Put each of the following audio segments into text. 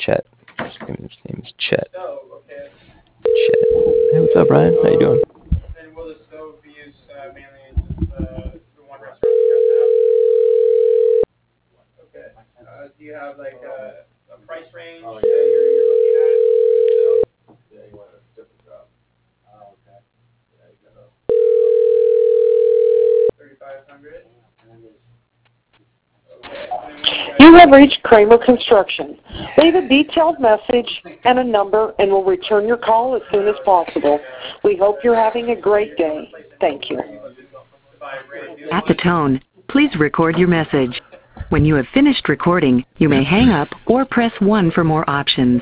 Chet. His name is Chet. Chet. Hey, what's up, Ryan? How you doing? You have reached Kramer Construction. Leave a detailed message and a number, and we'll return your call as soon as possible. We hope you're having a great day. Thank you. At the tone, please record your message. When you have finished recording, you may hang up or press 1 for more options.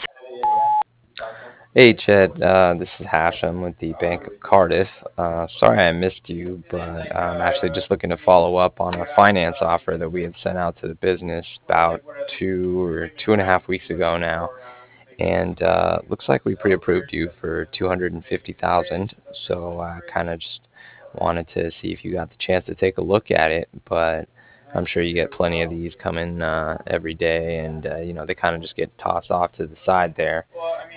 Hey, Chet. This is Hashem with the Bank of Cardiff. Sorry I missed you, but I'm actually just looking to follow up on a finance offer that we had sent out to the business about 2.5 weeks ago now. And looks like we pre-approved you for $250,000. So I kind of just wanted to see if you got the chance to take a look at it. But I'm sure you get plenty of these coming every day, and they kind of just get tossed off to the side there.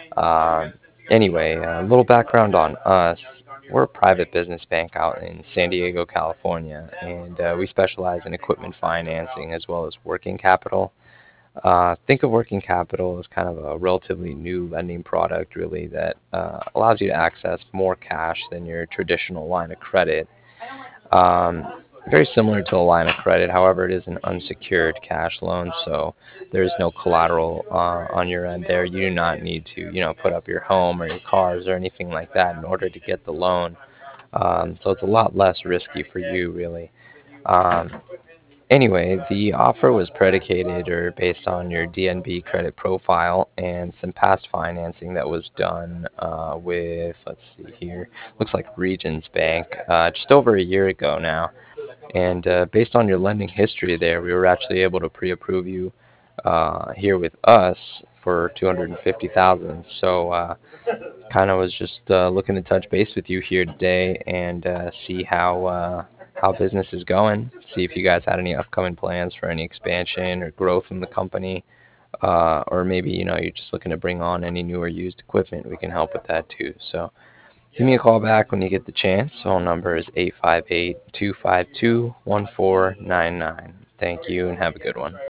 Anyway, a little background on us. We're a private business bank out in San Diego, California, and we specialize in equipment financing as well as working capital. Think of working capital as kind of a relatively new lending product, really, that allows you to access more cash than your traditional line of credit. Very similar to a line of credit, however, it is an unsecured cash loan, so there's no collateral on your end there. You do not need to, put up your home or your cars or anything like that in order to get the loan. So it's a lot less risky for you, really. Anyway, the offer was predicated or based on your DNB credit profile and some past financing that was done with, let's see here, looks like Regions Bank just over a year ago now. And based on your lending history there, we were actually able to pre-approve you here with us for $250,000. So kind of was just looking to touch base with you here today and see how business is going. See if you guys had any upcoming plans for any expansion or growth in the company, or maybe you're just looking to bring on any new or used equipment. We can help with that too. So give me a call back when you get the chance. Phone number is 858-252-1499. Thank you and have a good one.